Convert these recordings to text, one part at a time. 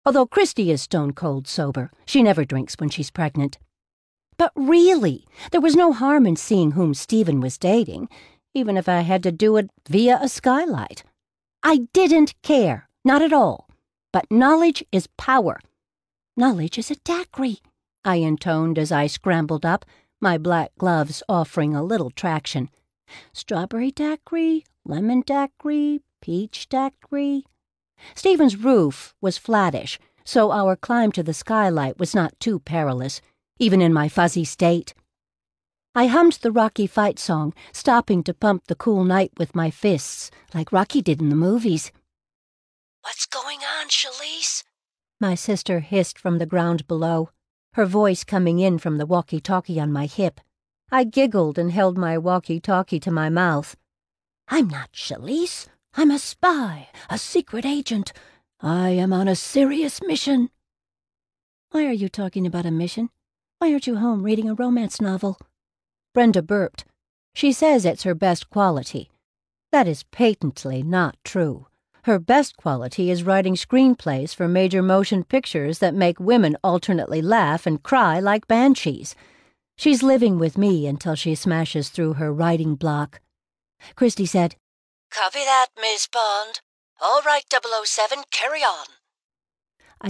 although Christy is stone-cold sober. She never drinks when she's pregnant. But really, there was no harm in seeing whom Stephen was dating, even if I had to do it via a skylight. I didn't care, not at all. But knowledge is power. Knowledge is a daiquiri, I intoned as I scrambled up, my black gloves offering a little traction. Strawberry daiquiri, lemon daiquiri, peach daiquiri. Stephen's roof was flattish, so our climb to the skylight was not too perilous, even in my fuzzy state. I hummed the Rocky fight song, stopping to pump the cool night with my fists, like Rocky did in the movies. "What's going on, Shalise?" My sister hissed from the ground below, her voice coming in from the walkie-talkie on my hip. I giggled and held my walkie-talkie to my mouth. "I'm not Shalise. I'm a spy, a secret agent. I am on a serious mission." "Why are you talking about a mission? Why aren't you home reading a romance novel?" Brenda burped. She says it's her best quality. That is patently not true. Her best quality is writing screenplays for major motion pictures that make women alternately laugh and cry like banshees. She's living with me until she smashes through her writing block. Christy said, "Copy that, Miss Bond. All right, 007, carry on." I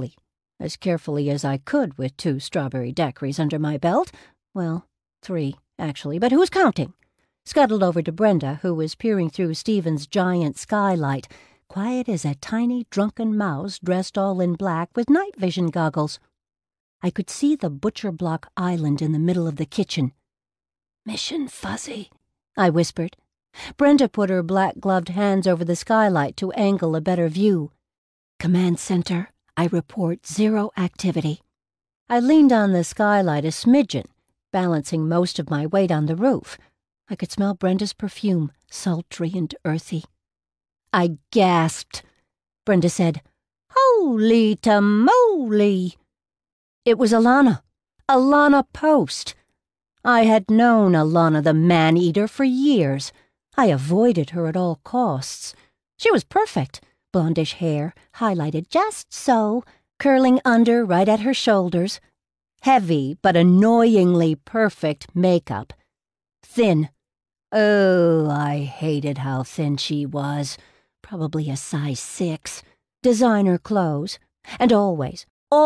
as carefully as I could with 2 strawberry daiquiris under my belt, well, 3, actually, but who's counting? Scuttled over to Brenda, who was peering through Stephen's giant skylight, quiet as a tiny drunken mouse dressed all in black with night vision goggles. I could see the butcher block island in the middle of the kitchen. "Mission fuzzy," I whispered. Brenda put her black-gloved hands over the skylight to angle a better view. "Command center, I report 0 activity." I leaned on the skylight a smidgen, balancing most of my weight on the roof. I could smell Brenda's perfume, sultry and earthy. I gasped. Brenda said, "Holy tamale!" It was Alana Post. I had known Alana the man-eater for years. I avoided her at all costs. She was perfect. Blondish hair, highlighted just so, curling under right at her shoulders. Heavy but annoyingly perfect makeup. Thin. Oh, I hated how thin she was. Probably a size 6. Designer clothes. And always,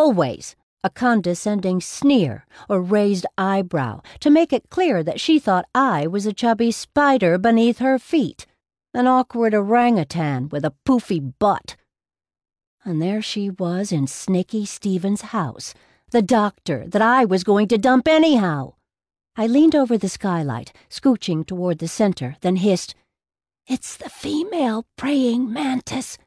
a condescending sneer or raised eyebrow to make it clear that she thought I was a chubby spider beneath her feet, an awkward orangutan with a poofy butt. And there she was in Snaky Stephen's house, the doctor that I was going to dump anyhow. I leaned over the skylight, scooching toward the center, then hissed, "It's the female praying mantis."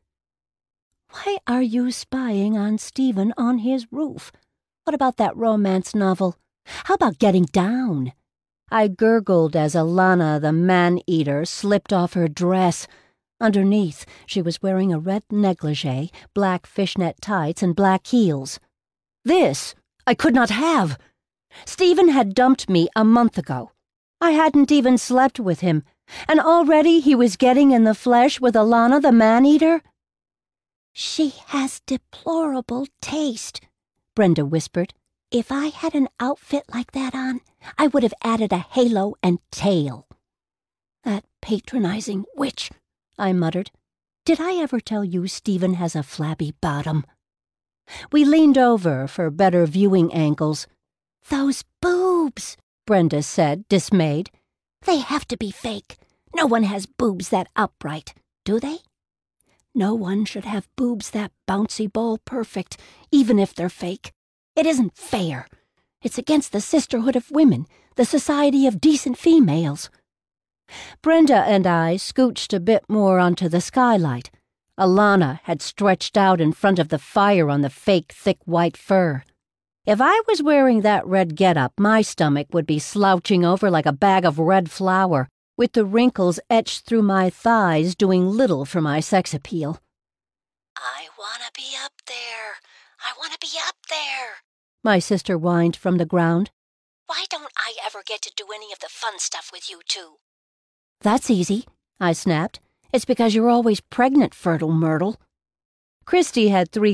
"Why are you spying on Stephen on his roof? What about that romance novel? How about getting down?" I gurgled as Alana, the man-eater, slipped off her dress. Underneath, she was wearing a red negligee, black fishnet tights, and black heels. This I could not have. Stephen had dumped me a month ago. I hadn't even slept with him, and already he was getting in the flesh with Alana, the man-eater. "She has deplorable taste," Brenda whispered. "If I had an outfit like that on, I would have added a halo and tail." "That patronizing witch," I muttered. "Did I ever tell you Stephen has a flabby bottom?" We leaned over for better viewing angles. "Those boobs," Brenda said, dismayed. "They have to be fake. No one has boobs that upright, do they? No one should have boobs that bouncy ball perfect, even if they're fake. It isn't fair. It's against the sisterhood of women, the society of decent females." Brenda and I scooched a bit more onto the skylight. Alana had stretched out in front of the fire on the fake thick white fur. If I was wearing that red getup, my stomach would be slouching over like a bag of red flour, with the wrinkles etched through my thighs doing little for my sex appeal. "I want to be up there. I want to be up there," my sister whined from the ground. "Why don't I ever get to do any of the fun stuff with you two?" "That's easy," I snapped. "It's because you're always pregnant, Fertile Myrtle." Christy had 3